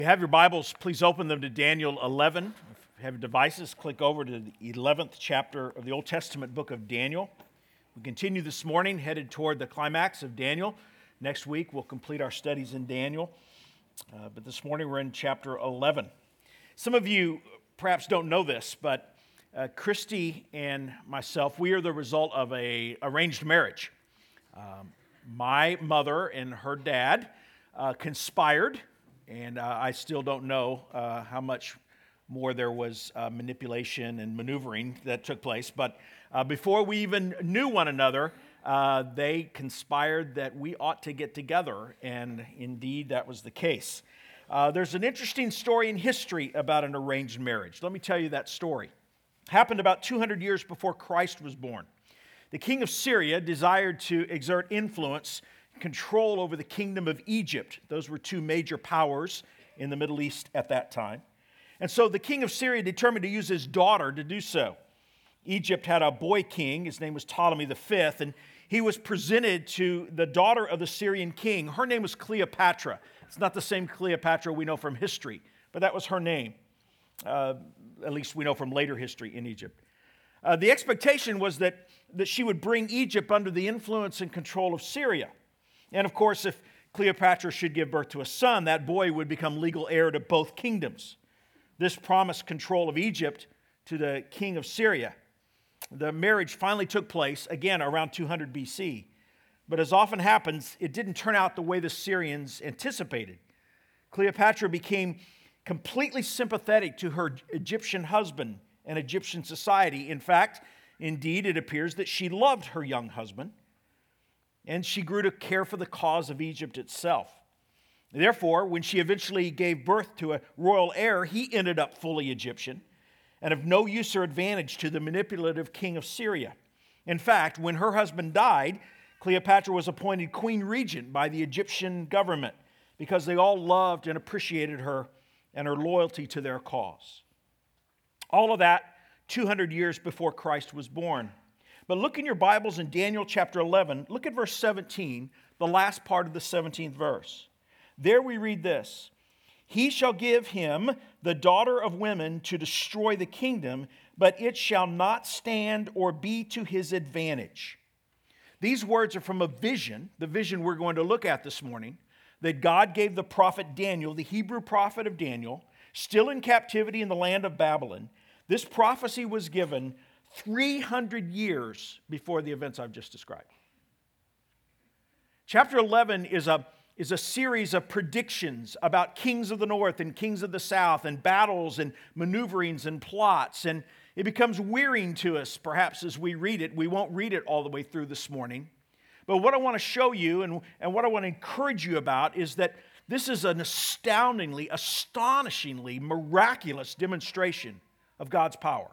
If you have your Bibles, please open them to Daniel 11. If you have your devices, click over to the 11th chapter of the Old Testament book of Daniel. We continue this morning, headed toward the climax of Daniel. Next week, we'll complete our studies in Daniel. But this morning, we're in chapter 11. Some of you perhaps don't know this, but Christy and myself, we are the result of an arranged marriage. My mother and her dad conspired. And I still don't know how much more there was manipulation and maneuvering that took place. But before we even knew one another, they conspired that we ought to get together. And indeed, that was the case. There's an interesting story in history about an arranged marriage. Let me tell you that story. It happened about 200 years before Christ was born. The king of Syria desired to exert influence, control over the kingdom of Egypt. Those were two major powers in the Middle East at that time. And so the king of Syria determined to use his daughter to do so. Egypt had a boy king. His name was Ptolemy V, and he was presented to the daughter of the Syrian king. Her name was Cleopatra. It's not the same Cleopatra we know from history, but that was her name. At least we know from later history in Egypt. The expectation was that she would bring Egypt under the influence and control of Syria. And of course, if Cleopatra should give birth to a son, that boy would become legal heir to both kingdoms. This promised control of Egypt to the king of Syria. The marriage finally took place, again, around 200 BC. But as often happens, it didn't turn out the way the Syrians anticipated. Cleopatra became completely sympathetic to her Egyptian husband and Egyptian society. In fact, indeed, it appears that she loved her young husband. And she grew to care for the cause of Egypt itself. Therefore, when she eventually gave birth to a royal heir, he ended up fully Egyptian and of no use or advantage to the manipulative king of Syria. In fact, when her husband died, Cleopatra was appointed queen regent by the Egyptian government because they all loved and appreciated her and her loyalty to their cause. All of that 200 years before Christ was born. But look in your Bibles in Daniel chapter 11. Look at verse 17, the last part of the 17th verse. There we read this: He shall give him the daughter of women to destroy the kingdom, but it shall not stand or be to his advantage. These words are from a vision, the vision we're going to look at this morning, that God gave the prophet Daniel, the Hebrew prophet of Daniel, still in captivity in the land of Babylon. This prophecy was given 300 years before the events I've just described. Chapter 11 is a series of predictions about kings of the north and kings of the south and battles and maneuverings and plots. And it becomes wearying to us, perhaps, as we read it. We won't read it all the way through this morning. But what I want to show you and what I want to encourage you about is that this is an astonishingly miraculous demonstration of God's power.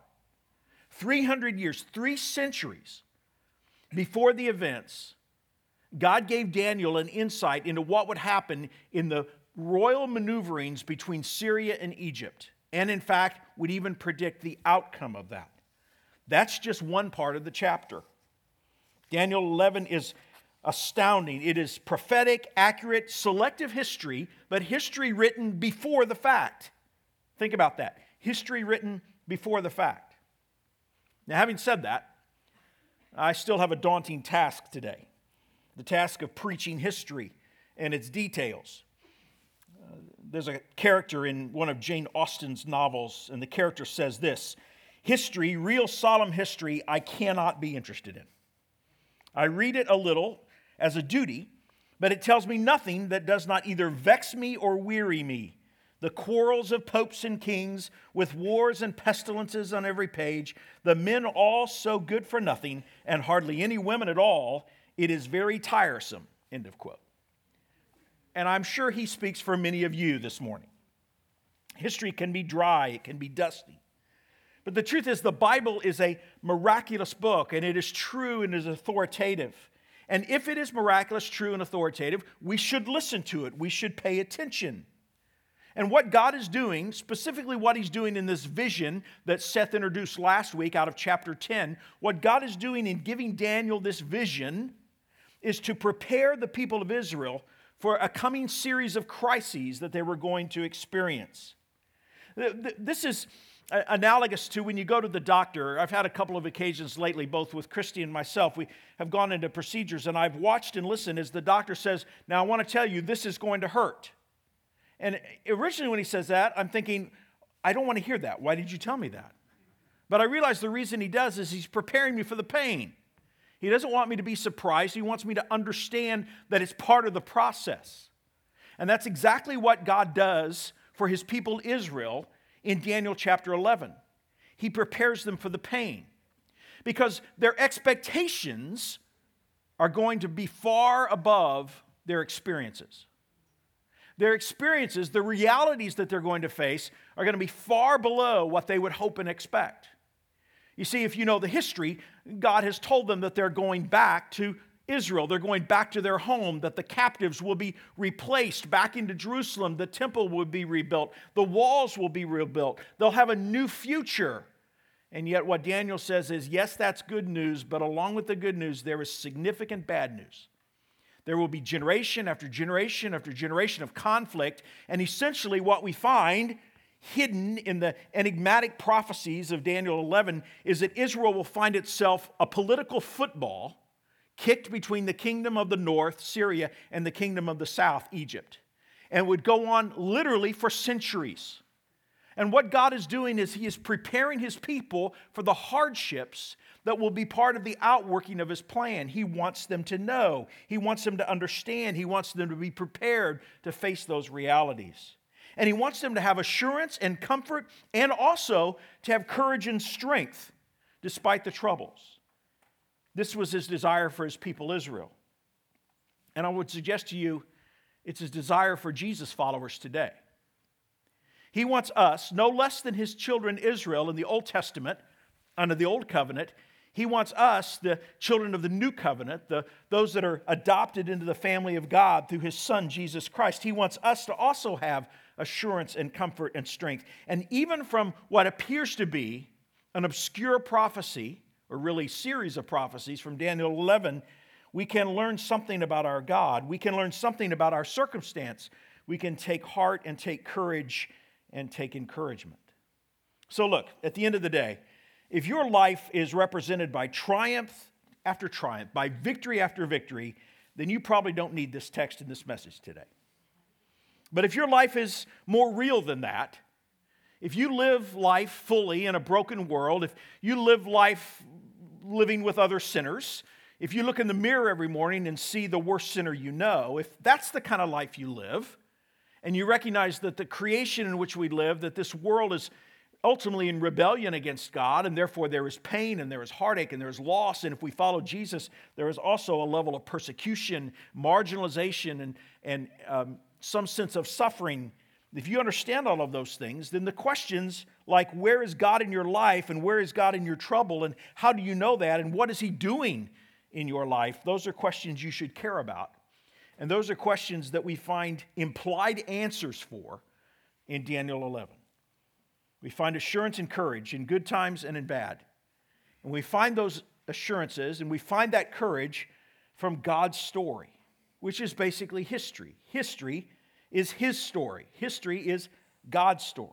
300 years, 3 centuries before the events, God gave Daniel an insight into what would happen in the royal maneuverings between Syria and Egypt, and in fact, would even predict the outcome of that. That's just one part of the chapter. Daniel 11 is astounding. It is prophetic, accurate, selective history, but history written before the fact. Think about that. History written before the fact. Now, having said that, I still have a daunting task today. The task of preaching history and its details. There's a character in one of Jane Austen's novels, and the character says this: history, real solemn history, I cannot be interested in. I read it a little as a duty, but it tells me nothing that does not either vex me or weary me. The quarrels of popes and kings, with wars and pestilences on every page, the men all so good for nothing, and hardly any women at all, it is very tiresome. End of quote. And I'm sure he speaks for many of you this morning. History can be dry, it can be dusty. But the truth is, the Bible is a miraculous book, and it is true and is authoritative. And if it is miraculous, true, and authoritative, we should listen to it. We should pay attention. And what God is doing, specifically what He's doing in this vision that Seth introduced last week out of chapter 10, what God is doing in giving Daniel this vision is to prepare the people of Israel for a coming series of crises that they were going to experience. This is analogous to when you go to the doctor. I've had a couple of occasions lately, both with Christy and myself. We have gone into procedures, and I've watched and listened as the doctor says, now I want to tell you, this is going to hurt. And originally when he says that, I'm thinking, I don't want to hear that. Why did you tell me that? But I realize the reason he does is he's preparing me for the pain. He doesn't want me to be surprised. He wants me to understand that it's part of the process. And that's exactly what God does for his people Israel in Daniel chapter 11. He prepares them for the pain because their expectations are going to be far above their experiences. Their experiences, the realities that they're going to face, are going to be far below what they would hope and expect. You see, if you know the history, God has told them that they're going back to Israel. They're going back to their home, that the captives will be replaced back into Jerusalem. The temple will be rebuilt. The walls will be rebuilt. They'll have a new future. And yet what Daniel says is, yes, that's good news, but along with the good news, there is significant bad news. There will be generation after generation after generation of conflict, and essentially what we find hidden in the enigmatic prophecies of Daniel 11 is that Israel will find itself a political football kicked between the kingdom of the north, Syria, and the kingdom of the south, Egypt, and would go on literally for centuries. And what God is doing is he is preparing his people for the hardships that will be part of the outworking of his plan. He wants them to know. He wants them to understand. He wants them to be prepared to face those realities. And he wants them to have assurance and comfort and also to have courage and strength despite the troubles. This was his desire for his people Israel. And I would suggest to you, it's his desire for Jesus followers today. He wants us, no less than his children Israel in the Old Testament, under the Old Covenant, he wants us, the children of the New Covenant, those that are adopted into the family of God through his Son, Jesus Christ. He wants us to also have assurance and comfort and strength. And even from what appears to be an obscure prophecy, or really series of prophecies from Daniel 11, we can learn something about our God. We can learn something about our circumstance. We can take heart and take courage and take encouragement. So look, at the end of the day, if your life is represented by triumph after triumph, by victory after victory, then you probably don't need this text and this message today. But if your life is more real than that, if you live life fully in a broken world, if you live life living with other sinners, if you look in the mirror every morning and see the worst sinner you know, if that's the kind of life you live, and you recognize that the creation in which we live, that this world is ultimately in rebellion against God, and therefore there is pain and there is heartache and there is loss, and if we follow Jesus, there is also a level of persecution, marginalization, and some sense of suffering. If you understand all of those things, then the questions like where is God in your life and where is God in your trouble and how do you know that and what is he doing in your life, those are questions you should care about. And those are questions that we find implied answers for in Daniel 11. We find assurance and courage in good times and in bad. And we find those assurances and we find that courage from God's story, which is basically history. History is his story. History is God's story.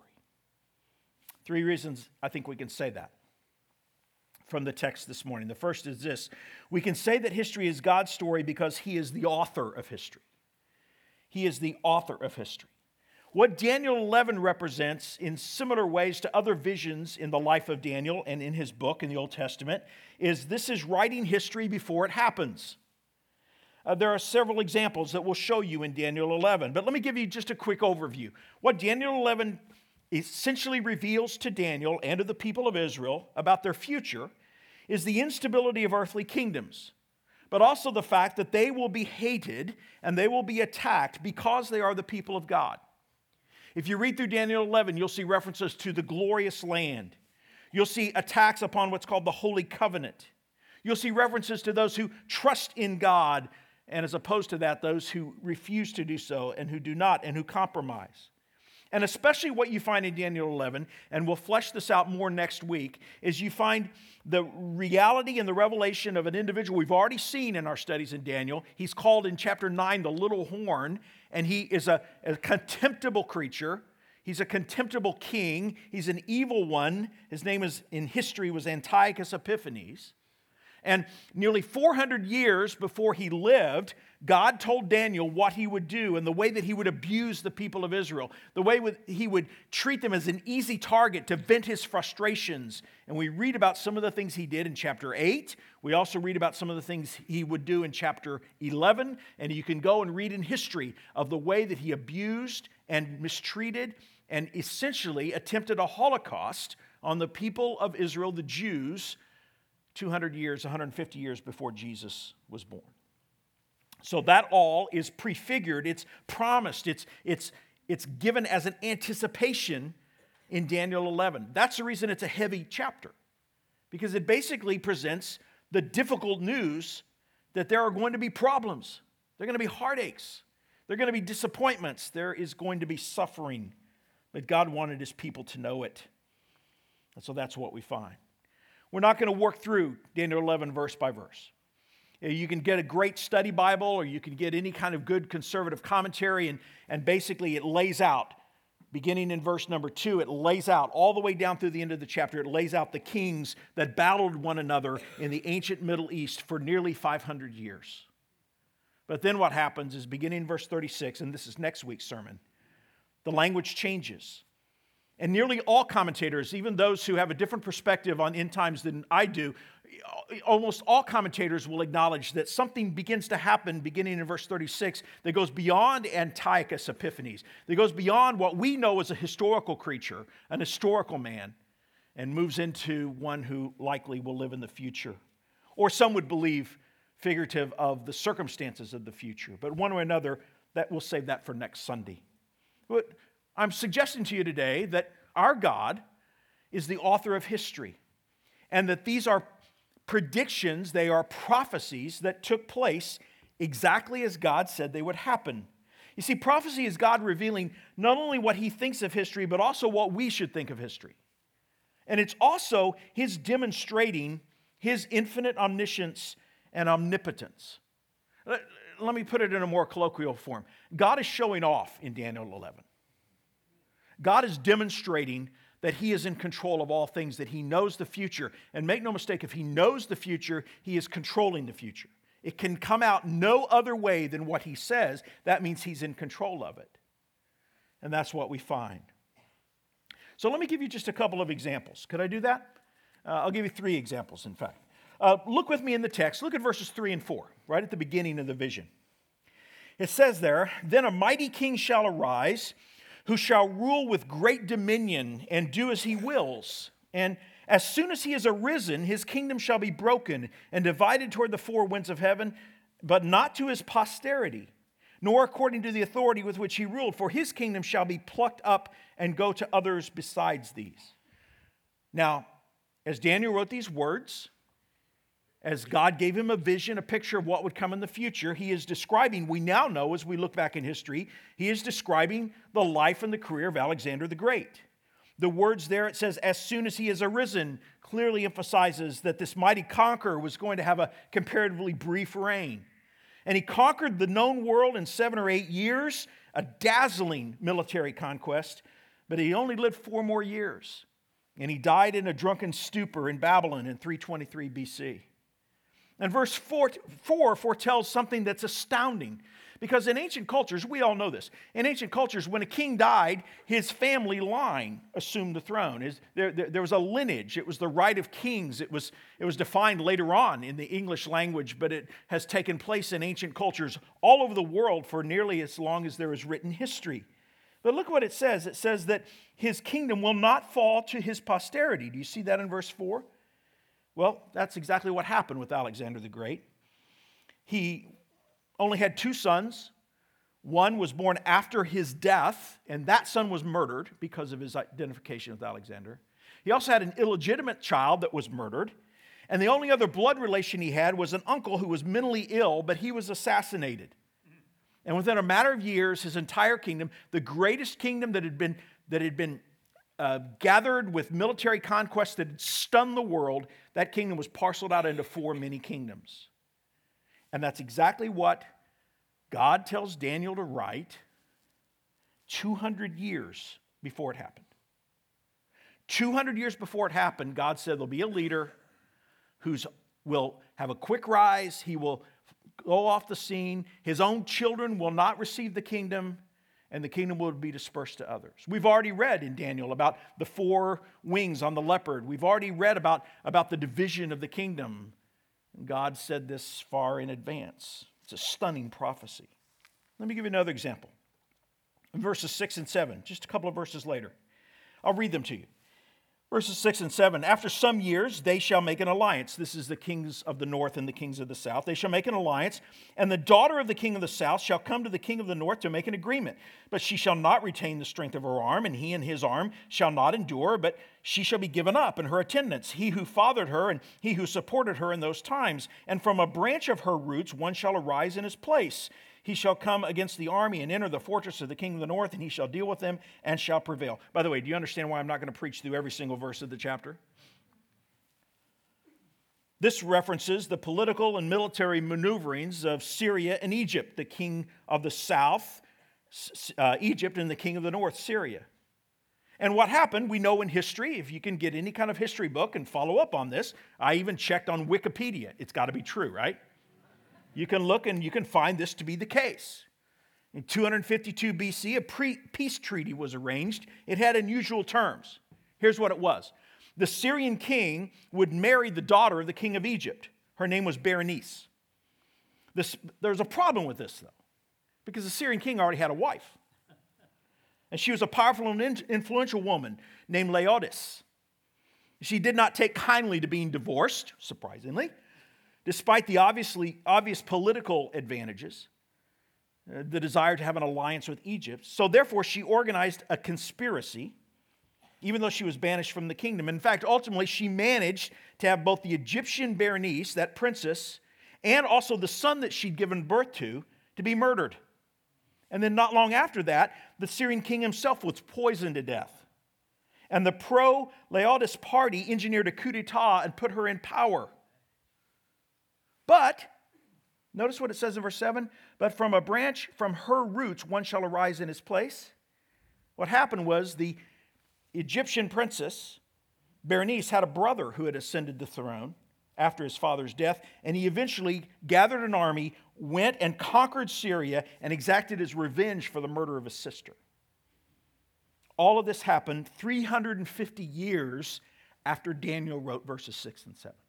3 reasons I think we can say that from the text this morning. The first is this: we can say that history is God's story because he is the author of history. He is the author of history. What Daniel 11 represents in similar ways to other visions in the life of Daniel and in his book in the Old Testament is this is writing history before it happens. There are several examples that we'll show you in Daniel 11, but let me give you just a quick overview. What Daniel 11 essentially reveals to Daniel and to the people of Israel about their future is the instability of earthly kingdoms, but also the fact that they will be hated and they will be attacked because they are the people of God. If you read through Daniel 11, you'll see references to the glorious land. You'll see attacks upon what's called the Holy Covenant. You'll see references to those who trust in God, and as opposed to that, those who refuse to do so and who do not and who compromise. And especially what you find in Daniel 11, and we'll flesh this out more next week, is you find the reality and the revelation of an individual we've already seen in our studies in Daniel. He's called in chapter 9 the little horn, and he is a contemptible creature. He's a contemptible king. He's an evil one. His name in history was Antiochus Epiphanes. And nearly 400 years before he lived, God told Daniel what he would do and the way that he would abuse the people of Israel, the way he would treat them as an easy target to vent his frustrations. And we read about some of the things he did in chapter 8. We also read about some of the things he would do in chapter 11. And you can go and read in history of the way that he abused and mistreated and essentially attempted a Holocaust on the people of Israel, the Jews, 200 years, 150 years before Jesus was born. So that all is prefigured, it's promised, it's given as an anticipation in Daniel 11. That's the reason it's a heavy chapter, because it basically presents the difficult news that there are going to be problems, there are going to be heartaches, there are going to be disappointments, there is going to be suffering, but God wanted his people to know it. And so that's what we find. We're not going to work through Daniel 11 verse by verse. You can get a great study Bible, or you can get any kind of good conservative commentary, and basically it lays out, beginning in verse number 2, it lays out all the way down through the end of the chapter, it lays out the kings that battled one another in the ancient Middle East for nearly 500 years. But then what happens is, beginning in verse 36, and this is next week's sermon, the language changes. And nearly all commentators, even those who have a different perspective on end times than I do, almost all commentators will acknowledge that something begins to happen beginning in verse 36 that goes beyond Antiochus Epiphanes, that goes beyond what we know as a historical creature, an historical man, and moves into one who likely will live in the future. Or some would believe figurative of the circumstances of the future. But one way or another, that we'll save that for next Sunday. But I'm suggesting to you today that our God is the author of history, and that these are predictions, they are prophecies that took place exactly as God said they would happen. You see, prophecy is God revealing not only what he thinks of history, but also what we should think of history. And it's also his demonstrating his infinite omniscience and omnipotence. Let me put it in a more colloquial form. God is showing off in Daniel 11. God is demonstrating that he is in control of all things, that he knows the future. And make no mistake, if he knows the future, he is controlling the future. It can come out no other way than what he says. That means he's in control of it. And that's what we find. So let me give you just a couple of examples. Could I do that? I'll give you 3 examples, in fact. Look with me in the text. Look at verses 3 and 4, right at the beginning of the vision. It says there, "Then a mighty king shall arise, who shall rule with great dominion and do as he wills. And as soon as he is arisen, his kingdom shall be broken and divided toward the 4 winds of heaven, but not to his posterity, nor according to the authority with which he ruled, for his kingdom shall be plucked up and go to others besides these." Now, as Daniel wrote these words, as God gave him a vision, a picture of what would come in the future, he is describing, we now know as we look back in history, he is describing the life and the career of Alexander the Great. The words there, it says, "as soon as he is arisen," clearly emphasizes that this mighty conqueror was going to have a comparatively brief reign. And he conquered the known world in 7 or 8 years, a dazzling military conquest, but he only lived 4 more years. And he died in a drunken stupor in Babylon in 323 BC. And verse 4 foretells something that's astounding. Because in ancient cultures, we all know this. In ancient cultures, when a king died, his family line assumed the throne. There was a lineage. It was the right of kings. It was defined later on in the English language, but it has taken place in ancient cultures all over the world for nearly as long as there is written history. But look what it says. It says that his kingdom will not fall to his posterity. Do you see that in verse 4? Well, that's exactly what happened with Alexander the Great. He only had 2 sons. One was born after his death, and that son was murdered because of his identification with Alexander. He also had an illegitimate child that was murdered. And the only other blood relation he had was an uncle who was mentally ill, but he was assassinated. And within a matter of years, his entire kingdom, the greatest kingdom that had been gathered with military conquest that had stunned the world, that kingdom was parceled out into 4 mini kingdoms. And that's exactly what God tells Daniel to write 200 years before it happened. 200 years before it happened, God said there'll be a leader who will have a quick rise. He will go off the scene. His own children will not receive the kingdom, and the kingdom will be dispersed to others. We've already read in Daniel about the 4 wings on the leopard. We've already read about the division of the kingdom. And God said this far in advance. It's a stunning prophecy. Let me give you another example. In verses 6 and 7, just a couple of verses later. I'll read them to you. Verses 6 and 7, after some years they shall make an alliance. This is the kings of the north and the kings of the south. They shall make an alliance, and the daughter of the king of the south shall come to the king of the north to make an agreement. But she shall not retain the strength of her arm, and he and his arm shall not endure, but she shall be given up, and her attendants, he who fathered her, and he who supported her in those times. And from a branch of her roots one shall arise in his place. He shall come against the army and enter the fortress of the king of the north, and he shall deal with them and shall prevail. By the way, do you understand why I'm not going to preach through every single verse of the chapter? This references the political and military maneuverings of Syria and Egypt, the king of the south, Egypt, and the king of the north, Syria. And what happened, we know in history, if you can get any kind of history book and follow up on this, I even checked on Wikipedia. It's got to be true, right? You can look and you can find this to be the case. In 252 BC, a peace treaty was arranged. It had unusual terms. Here's what it was. The Syrian king would marry the daughter of the king of Egypt. Her name was Berenice. There's a problem with this, though, because the Syrian king already had a wife. And she was a powerful and influential woman named Laodice. She did not take kindly to being divorced, surprisingly, despite the obvious political advantages, the desire to have an alliance with Egypt. So therefore, she organized a conspiracy, even though she was banished from the kingdom. In fact, ultimately, she managed to have both the Egyptian Berenice, that princess, and also the son that she'd given birth to be murdered. And then not long after that, the Syrian king himself was poisoned to death. And the pro-Laodice party engineered a coup d'etat and put her in power. But, notice what it says in verse 7, but from a branch from her roots one shall arise in his place. What happened was the Egyptian princess, Berenice, had a brother who had ascended the throne after his father's death, and he eventually gathered an army, went and conquered Syria, and exacted his revenge for the murder of his sister. All of this happened 350 years after Daniel wrote verses 6 and 7.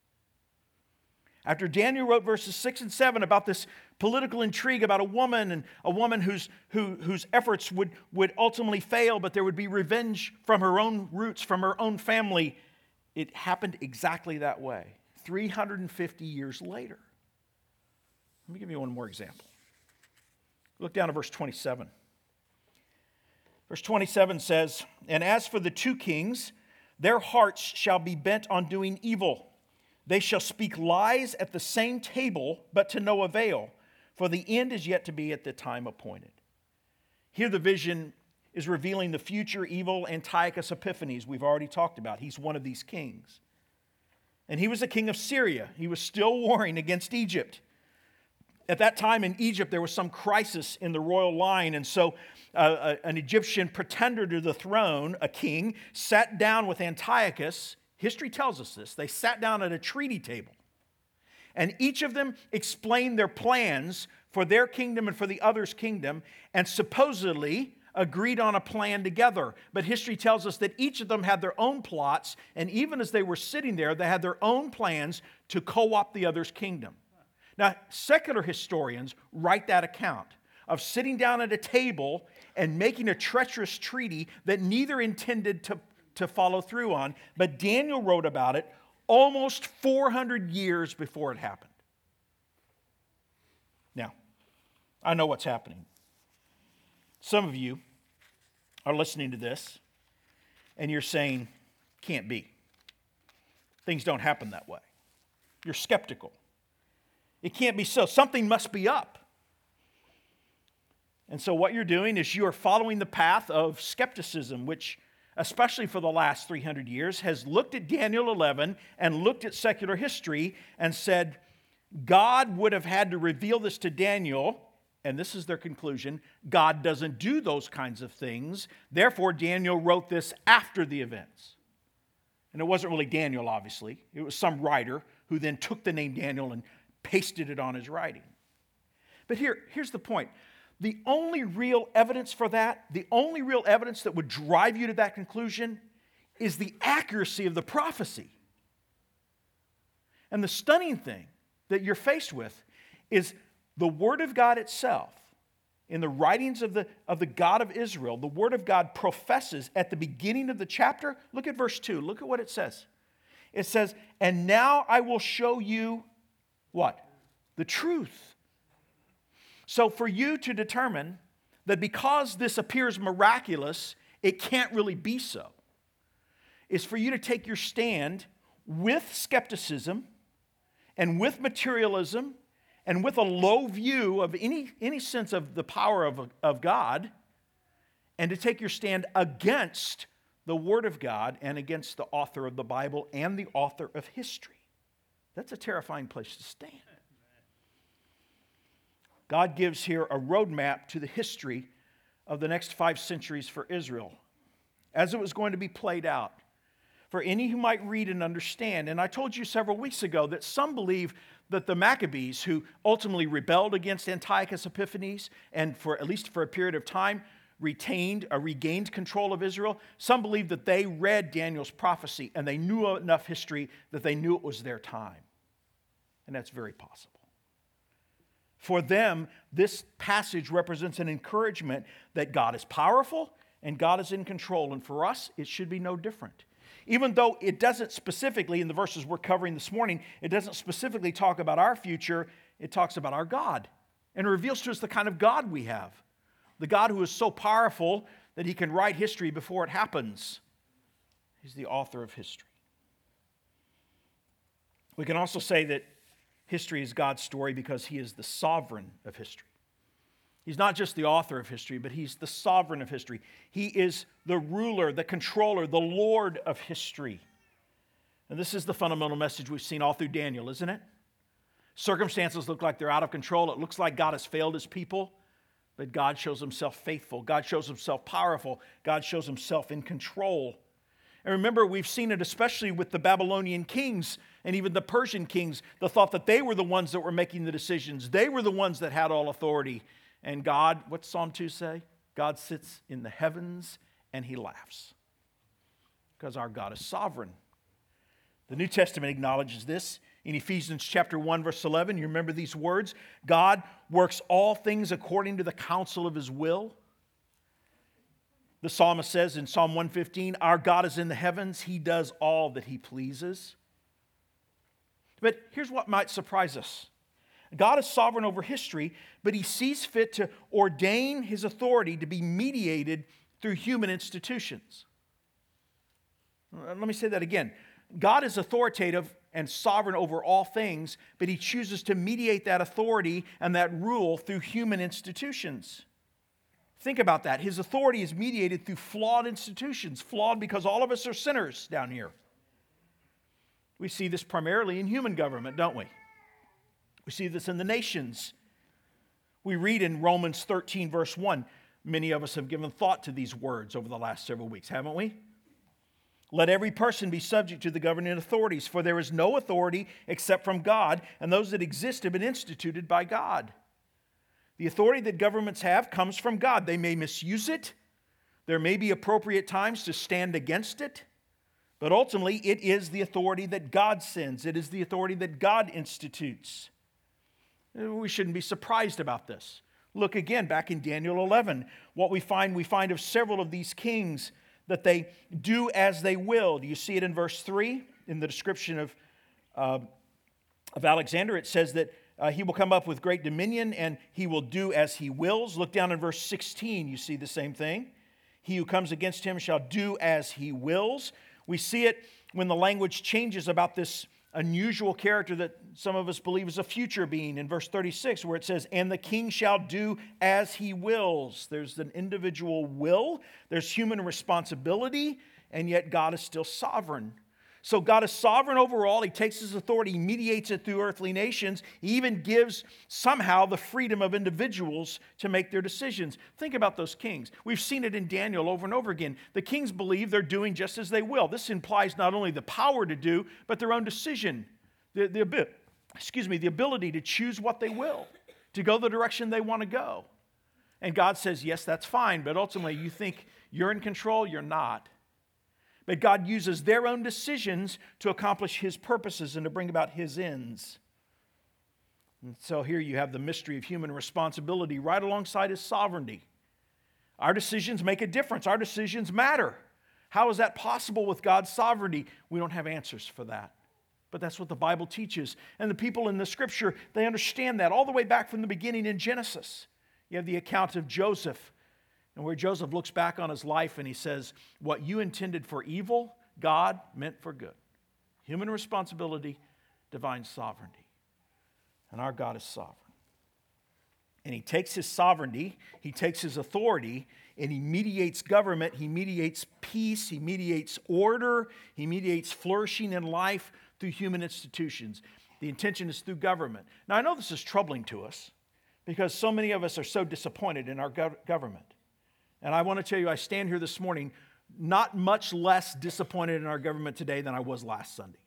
After Daniel wrote verses 6 and 7 about this political intrigue about a woman whose efforts would ultimately fail, but there would be revenge from her own roots, from her own family, it happened exactly that way, 350 years later. Let me give you one more example. Look down at verse 27. Verse 27 says, and as for the 2 kings, their hearts shall be bent on doing evil. They shall speak lies at the same table, but to no avail, for the end is yet to be at the time appointed. Here the vision is revealing the future evil Antiochus Epiphanes we've already talked about. He's one of these kings. And he was a king of Syria. He was still warring against Egypt. At that time in Egypt, there was some crisis in the royal line, and so an Egyptian pretender to the throne, a king, sat down with Antiochus. History tells us this. They sat down at a treaty table, and each of them explained their plans for their kingdom and for the other's kingdom, and supposedly agreed on a plan together. But history tells us that each of them had their own plots, and even as they were sitting there, they had their own plans to co-opt the other's kingdom. Now, secular historians write that account of sitting down at a table and making a treacherous treaty that neither intended to follow through on, but Daniel wrote about it almost 400 years before it happened. Now, I know what's happening. Some of you are listening to this, and you're saying, can't be. Things don't happen that way. You're skeptical. It can't be so. Something must be up. And so what you're doing is you are following the path of skepticism, which, especially for the last 300 years, has looked at Daniel 11 and looked at secular history and said, God would have had to reveal this to Daniel, and this is their conclusion: God doesn't do those kinds of things. Therefore, Daniel wrote this after the events. And it wasn't really Daniel, obviously. It was some writer who then took the name Daniel and pasted it on his writing. But here's the point. The only real evidence for that, the only real evidence that would drive you to that conclusion, is the accuracy of the prophecy. And the stunning thing that you're faced with is the Word of God itself. In the writings of the God of Israel, the Word of God professes at the beginning of the chapter. Look at verse 2. Look at what it says. It says, "And now I will show you" what? The truth. So for you to determine that because this appears miraculous, it can't really be so, is for you to take your stand with skepticism and with materialism and with a low view of any sense of the power of God, and to take your stand against the Word of God and against the author of the Bible and the author of history. That's a terrifying place to stand. God gives here a roadmap to the history of the next 5 centuries for Israel, as it was going to be played out, for any who might read and understand. And I told you several weeks ago that some believe that the Maccabees, who ultimately rebelled against Antiochus Epiphanes and at least for a period of time regained control of Israel, some believe that they read Daniel's prophecy and they knew enough history that they knew it was their time. And that's very possible. For them, this passage represents an encouragement that God is powerful and God is in control. And for us, it should be no different. Even though it doesn't specifically, in the verses we're covering this morning, it doesn't specifically talk about our future, it talks about our God. And it reveals to us the kind of God we have. The God who is so powerful that He can write history before it happens. He's the author of history. We can also say that history is God's story because He is the sovereign of history. He's not just the author of history, but He's the sovereign of history. He is the ruler, the controller, the Lord of history. And this is the fundamental message we've seen all through Daniel, isn't it? Circumstances look like they're out of control. It looks like God has failed His people, but God shows Himself faithful. God shows Himself powerful. God shows Himself in control. And remember, we've seen it especially with the Babylonian kings and even the Persian kings, the thought that they were the ones that were making the decisions. They were the ones that had all authority. And God, what's Psalm 2 say? God sits in the heavens and He laughs. Because our God is sovereign. The New Testament acknowledges this. In Ephesians chapter 1, verse 11, you remember these words? God works all things according to the counsel of His will. The psalmist says in Psalm 115, our God is in the heavens. He does all that He pleases. But here's what might surprise us. God is sovereign over history, but He sees fit to ordain His authority to be mediated through human institutions. Let me say that again. God is authoritative and sovereign over all things, but He chooses to mediate that authority and that rule through human institutions. Think about that. His authority is mediated through flawed institutions, flawed because all of us are sinners down here. We see this primarily in human government, don't we? We see this in the nations. We read in Romans 13, verse 1. Many of us have given thought to these words over the last several weeks, haven't we? Let every person be subject to the governing authorities, for there is no authority except from God, and those that exist have been instituted by God. The authority that governments have comes from God. They may misuse it. There may be appropriate times to stand against it. But ultimately, it is the authority that God sends. It is the authority that God institutes. We shouldn't be surprised about this. Look again back in Daniel 11. What we find of several of these kings that they do as they will. Do you see it in verse 3? In the description of Alexander, it says that he will come up with great dominion and he will do as he wills. Look down in verse 16, you see the same thing. He who comes against him shall do as he wills. We see it when the language changes about this unusual character that some of us believe is a future being in verse 36, where it says, "And the king shall do as he wills." There's an individual will, there's human responsibility, and yet God is still sovereign. So God is sovereign over all. He takes his authority, he mediates it through earthly nations. He even gives somehow the freedom of individuals to make their decisions. Think about those kings. We've seen it in Daniel over and over again. The kings believe they're doing just as they will. This implies not only the power to do, but their own decision, the ability to choose what they will, to go the direction they want to go. And God says, yes, that's fine, but ultimately you think you're in control, you're not. But God uses their own decisions to accomplish his purposes and to bring about his ends. And so here you have the mystery of human responsibility right alongside his sovereignty. Our decisions make a difference. Our decisions matter. How is that possible with God's sovereignty? We don't have answers for that. But that's what the Bible teaches. And the people in the Scripture, they understand that all the way back from the beginning in Genesis. You have the account of Joseph, and where Joseph looks back on his life and he says, what you intended for evil, God meant for good. Human responsibility, divine sovereignty. And our God is sovereign. And he takes his sovereignty, he takes his authority, and he mediates government, he mediates peace, he mediates order, he mediates flourishing in life through human institutions. The intention is through government. Now, I know this is troubling to us because so many of us are so disappointed in our government. And I want to tell you, I stand here this morning not much less disappointed in our government today than I was last Sunday.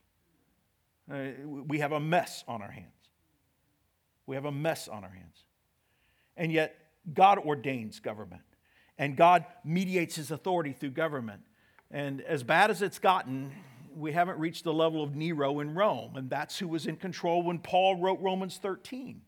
We have a mess on our hands. We have a mess on our hands. And yet, God ordains government. And God mediates his authority through government. And as bad as it's gotten, we haven't reached the level of Nero in Rome. And that's who was in control when Paul wrote Romans 13.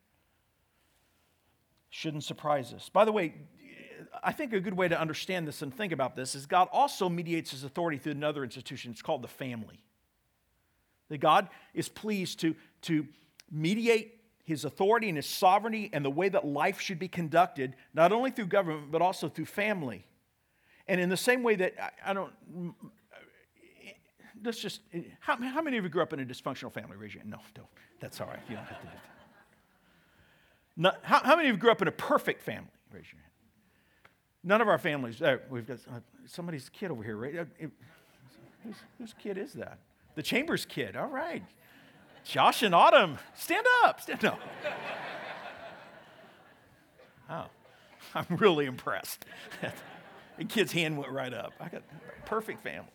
Shouldn't surprise us. By the way, I think a good way to understand this and think about this is God also mediates his authority through another institution. It's called the family. That God is pleased to mediate his authority and his sovereignty and the way that life should be conducted, not only through government, but also through family. And in the same way that, how many of you grew up in a dysfunctional family? Raise your hand. No, don't. That's all right. You don't have to do that. How many of you grew up in a perfect family? Raise your hand. None of our families, we've got somebody's kid over here, right? Whose kid is that? The Chambers kid, all right. Josh and Autumn, stand up, stand up. Oh, I'm really impressed. The kid's hand went right up. I got a perfect family.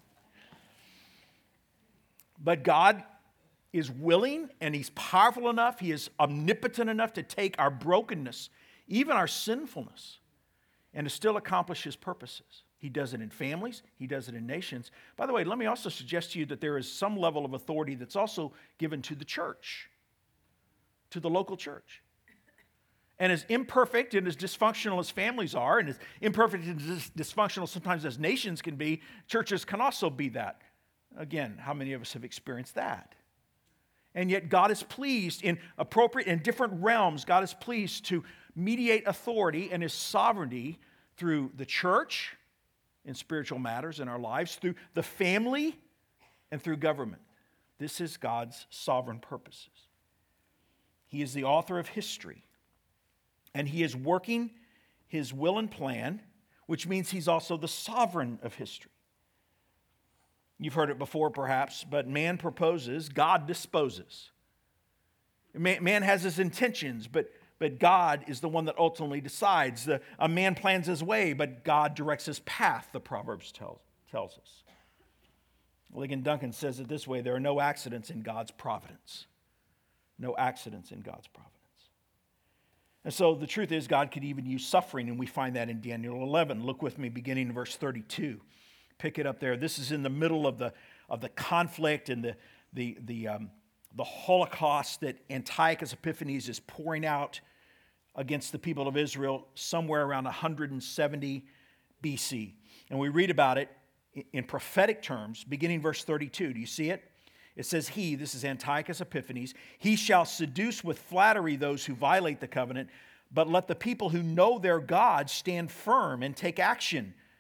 But God is willing and he's powerful enough, he is omnipotent enough to take our brokenness, even our sinfulness, and to still accomplish his purposes. He does it in families. He does it in nations. By the way, let me also suggest to you that there is some level of authority that's also given to the church, to the local church. And as imperfect and as dysfunctional as families are, and as imperfect and dysfunctional sometimes as nations can be, churches can also be that. Again, how many of us have experienced that? And yet God is pleased in appropriate and different realms. God is pleased to mediate authority and his sovereignty through the church in spiritual matters in our lives, through the family, and through government. This is God's sovereign purposes. He is the author of history, and he is working his will and plan, which means he's also the sovereign of history. You've heard it before, perhaps, but man proposes, God disposes. Man has his intentions, but God is the one that ultimately decides. A man plans his way, but God directs his path, the Proverbs tells us. Ligon Duncan says it this way: there are no accidents in God's providence. No accidents in God's providence. And so the truth is, God could even use suffering, and we find that in Daniel 11. Look with me, beginning in verse 32. Pick it up there. This is in the middle of the conflict and the Holocaust that Antiochus Epiphanes is pouring out against the people of Israel somewhere around 170 BC. And we read about it in prophetic terms, beginning verse 32. Do you see it? It says, this is Antiochus Epiphanes, he shall seduce with flattery those who violate the covenant, but let the people who know their God stand firm and take action.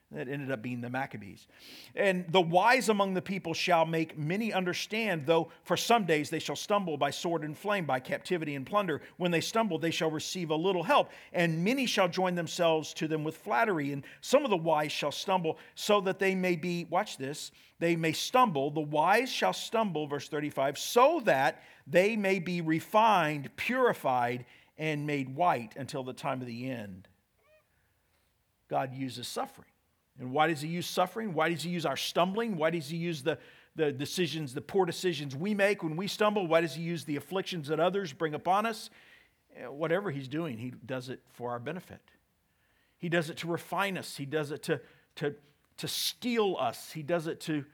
That ended up being the Maccabees. And the wise among the people shall make many understand, though for some days they shall stumble by sword and flame, by captivity and plunder. When they stumble, they shall receive a little help. And many shall join themselves to them with flattery. And some of the wise shall stumble, so that they may be, watch this, they may stumble. The wise shall stumble, verse 35, so that they may be refined, purified, and made white until the time of the end. God uses suffering. And why does he use suffering? Why does he use our stumbling? Why does he use the decisions, the poor decisions we make when we stumble? Why does he use the afflictions that others bring upon us? Whatever he's doing, he does it for our benefit. He does it to refine us. He does it to steel us. He does it to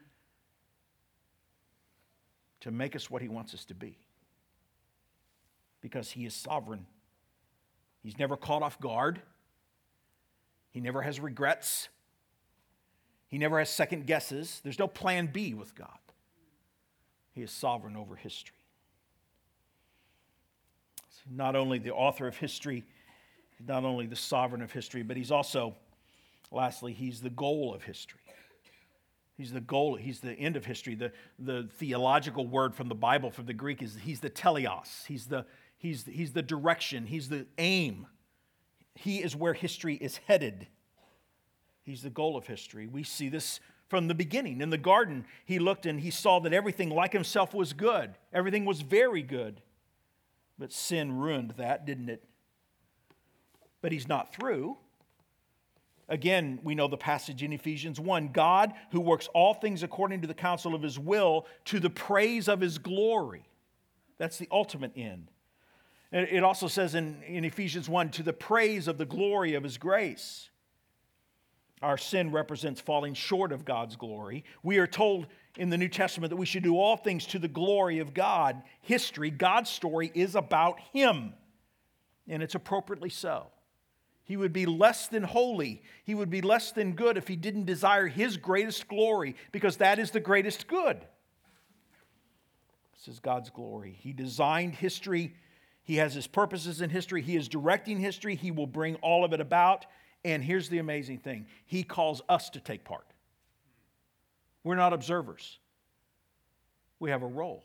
make us what he wants us to be. Because he is sovereign. He's never caught off guard. He never has regrets. He never has second guesses. There's no plan B with God. He is sovereign over history. Not only the author of history, not only the sovereign of history, but he's also, lastly, he's the goal of history. He's the goal, he's the end of history. The theological word from the Bible, from the Greek, is he's the teleos. He's the direction. He's the aim. He is where history is headed. He's the goal of history. We see this from the beginning. In the garden, he looked and he saw that everything like himself was good. Everything was very good. But sin ruined that, didn't it? But he's not through. Again, we know the passage in Ephesians 1. God, who works all things according to the counsel of his will, to the praise of his glory. That's the ultimate end. It also says in Ephesians 1, to the praise of the glory of his grace. Our sin represents falling short of God's glory. We are told in the New Testament that we should do all things to the glory of God. History, God's story, is about him. And it's appropriately so. He would be less than holy. He would be less than good if he didn't desire his greatest glory, because that is the greatest good. This is God's glory. He designed history. He has his purposes in history. He is directing history. He will bring all of it about. And here's the amazing thing. He calls us to take part. We're not observers. We have a role.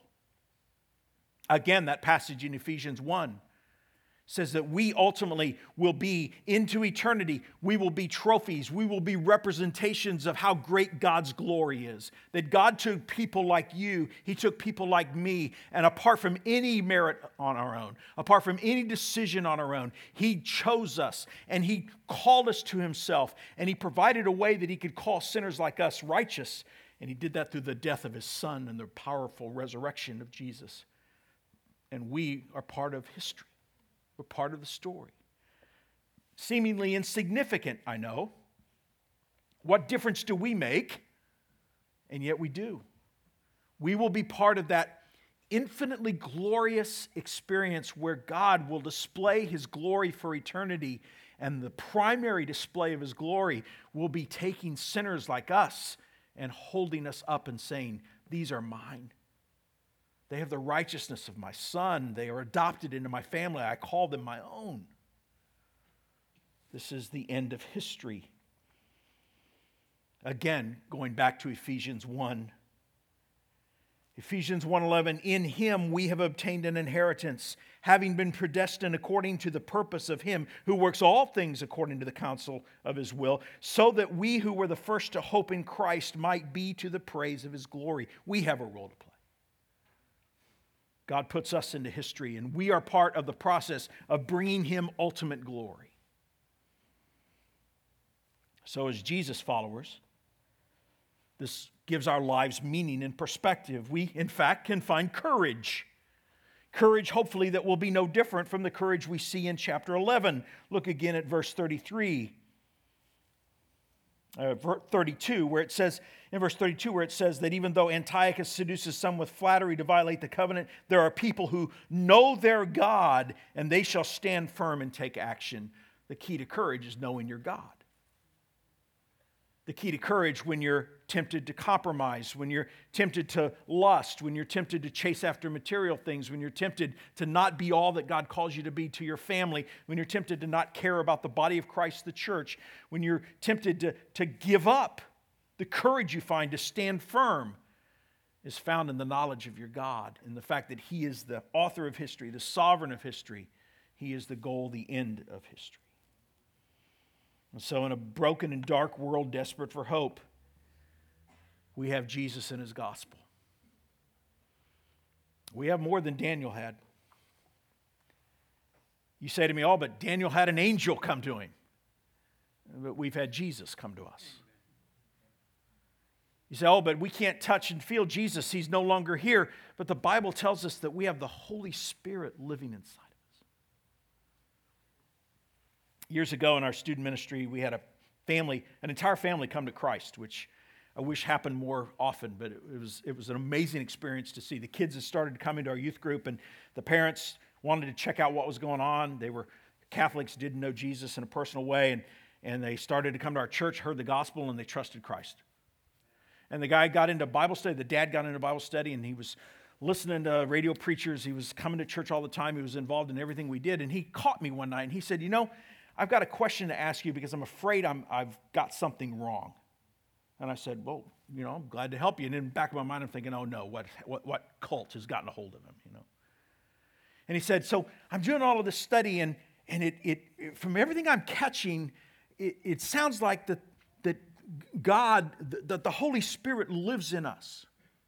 Again, that passage in Ephesians 1 says that we ultimately will be into eternity. We will be trophies. We will be representations of how great God's glory is. That God took people like you, he took people like me, and apart from any merit on our own, apart from any decision on our own, he chose us and he called us to himself, and he provided a way that he could call sinners like us righteous. And he did that through the death of his son and the powerful resurrection of Jesus. And we are part of history. We're part of the story. Seemingly insignificant, I know. What difference do we make? And yet we do. We will be part of that infinitely glorious experience where God will display his glory for eternity. And the primary display of his glory will be taking sinners like us and holding us up and saying, these are mine. They have the righteousness of my son. They are adopted into my family. I call them my own. This is the end of history. Again, going back to Ephesians 1. Ephesians 1:11, in him we have obtained an inheritance, having been predestined according to the purpose of him who works all things according to the counsel of his will, so that we who were the first to hope in Christ might be to the praise of his glory. We have a role to play. God puts us into history, and we are part of the process of bringing him ultimate glory. So as Jesus followers, this gives our lives meaning and perspective. We, in fact, can find courage. Courage, hopefully, that will be no different from the courage we see in chapter 11. Look again at verse 32, where it says, in verse 32, where it says that even though Antiochus seduces some with flattery to violate the covenant, there are people who know their God, and they shall stand firm and take action. The key to courage is knowing your God. the key to courage when you're tempted to compromise, when you're tempted to lust, when you're tempted to chase after material things, when you're tempted to not be all that God calls you to be to your family, when you're tempted to not care about the body of Christ, the church, when you're tempted to give up. The courage you find to stand firm is found in the knowledge of your God, in the fact that He is the author of history, the sovereign of history. He is the goal, the end of history. And so in a broken and dark world desperate for hope, we have Jesus and His gospel. We have more than Daniel had. You say to me, oh, but Daniel had an angel come to him. But we've had Jesus come to us. You say, oh, but we can't touch and feel Jesus. He's no longer here. But the Bible tells us that we have the Holy Spirit living inside of us. Years ago in our student ministry, we had an entire family come to Christ, which I wish happened more often, but it was an amazing experience to see. The kids had started to come into our youth group, and the parents wanted to check out what was going on. They were Catholics, didn't know Jesus in a personal way, and they started to come to our church, heard the gospel, and they trusted Christ. And the guy got into Bible study, the dad got into Bible study, and he was listening to radio preachers. He was coming to church all the time. He was involved in everything we did, and he caught me one night, and he said, I've got a question to ask you because I'm afraid I've got something wrong. And I said, well, I'm glad to help you. And in the back of my mind, I'm thinking, oh no, what cult has gotten a hold of him, And he said, so I'm doing all of this study, and it from everything I'm catching, it sounds like that God, that the Holy Spirit lives in us.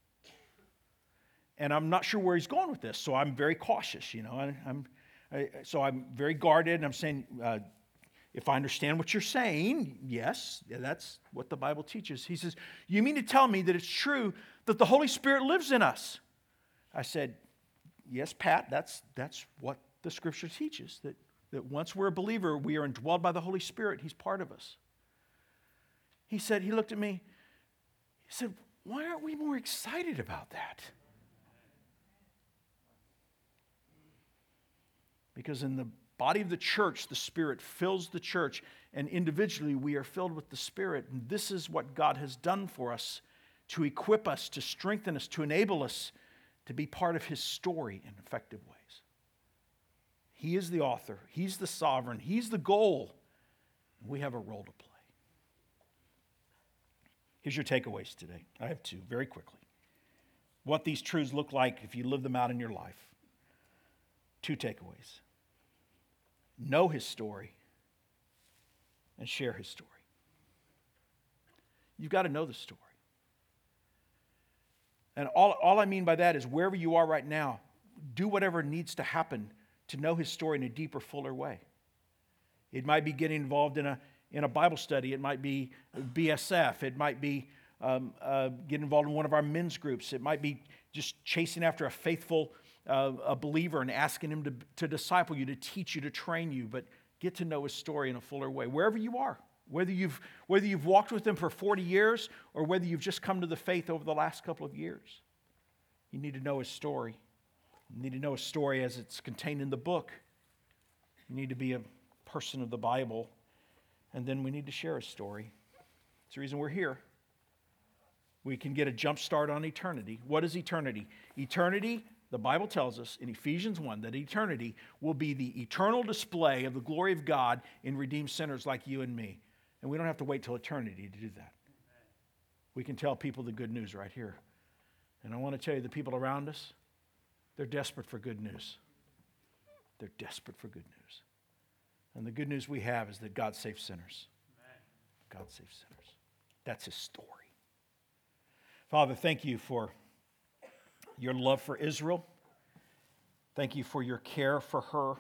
And I'm not sure where he's going with this, so I'm very cautious, So I'm very guarded, and I'm saying, if I understand what you're saying, yes, that's what the Bible teaches. He says, you mean to tell me that it's true that the Holy Spirit lives in us? I said, yes, Pat, that's what the Scripture teaches, that once we're a believer, we are indwelled by the Holy Spirit. He's part of us. He looked at me, he said, why aren't we more excited about that? Because in the body of the church, the Spirit fills the church, and individually we are filled with the Spirit. And this is what God has done for us to equip us, to strengthen us, to enable us to be part of His story in effective ways. He is the author. He's the sovereign. He's the goal. We have a role to play. Here's your takeaways today. I have two, very quickly. What these truths look like if you live them out in your life. Two takeaways. Know His story and share His story. You've got to know the story. And all I mean by that is wherever you are right now, do whatever needs to happen to know His story in a deeper, fuller way. It might be getting involved in a Bible study. It might be BSF. It might be getting involved in one of our men's groups. It might be just chasing after a faithful a believer and asking him to disciple you, to teach you, to train you, but get to know his story in a fuller way. Wherever you are, whether you've walked with him for 40 years or whether you've just come to the faith over the last couple of years, you need to know his story. You need to know his story as it's contained in the book. You need to be a person of the Bible, and then we need to share his story. It's the reason we're here. We can get a jump start on eternity. What is eternity? Eternity, the Bible tells us in Ephesians 1 that eternity will be the eternal display of the glory of God in redeemed sinners like you and me. And we don't have to wait till eternity to do that. We can tell people the good news right here. And I want to tell you, the people around us, they're desperate for good news. They're desperate for good news. And the good news we have is that God saves sinners. God saves sinners. That's his story. Father, thank you for your love for Israel. Thank you for your care for her.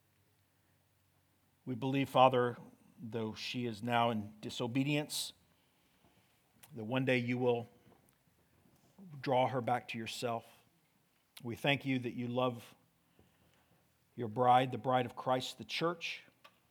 We believe, Father, though she is now in disobedience, that one day you will draw her back to yourself. We thank you that you love your bride, the bride of Christ, the church,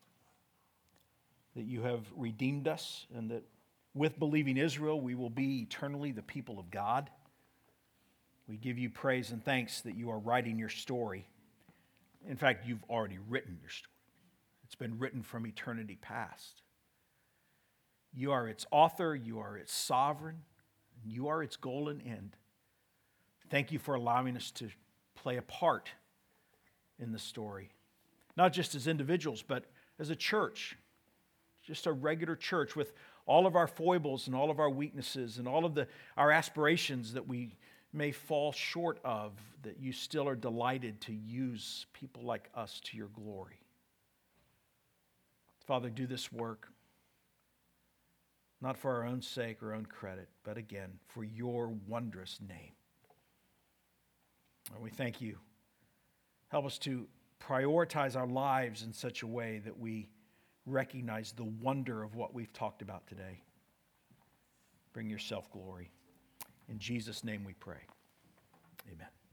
that you have redeemed us, and that with believing Israel, we will be eternally the people of God. We give you praise and thanks that you are writing your story. In fact, you've already written your story. It's been written from eternity past. You are its author, you are its sovereign, and you are its goal and end. Thank you for allowing us to play a part in the story, not just as individuals, but as a church, just a regular church with all of our foibles and all of our weaknesses and all of our aspirations that we may fall short of, that you still are delighted to use people like us to your glory. Father, do this work, not for our own sake or own credit, but again, for your wondrous name. And we thank you. Help us to prioritize our lives in such a way that we recognize the wonder of what we've talked about today. Bring yourself glory. In Jesus' name we pray. Amen.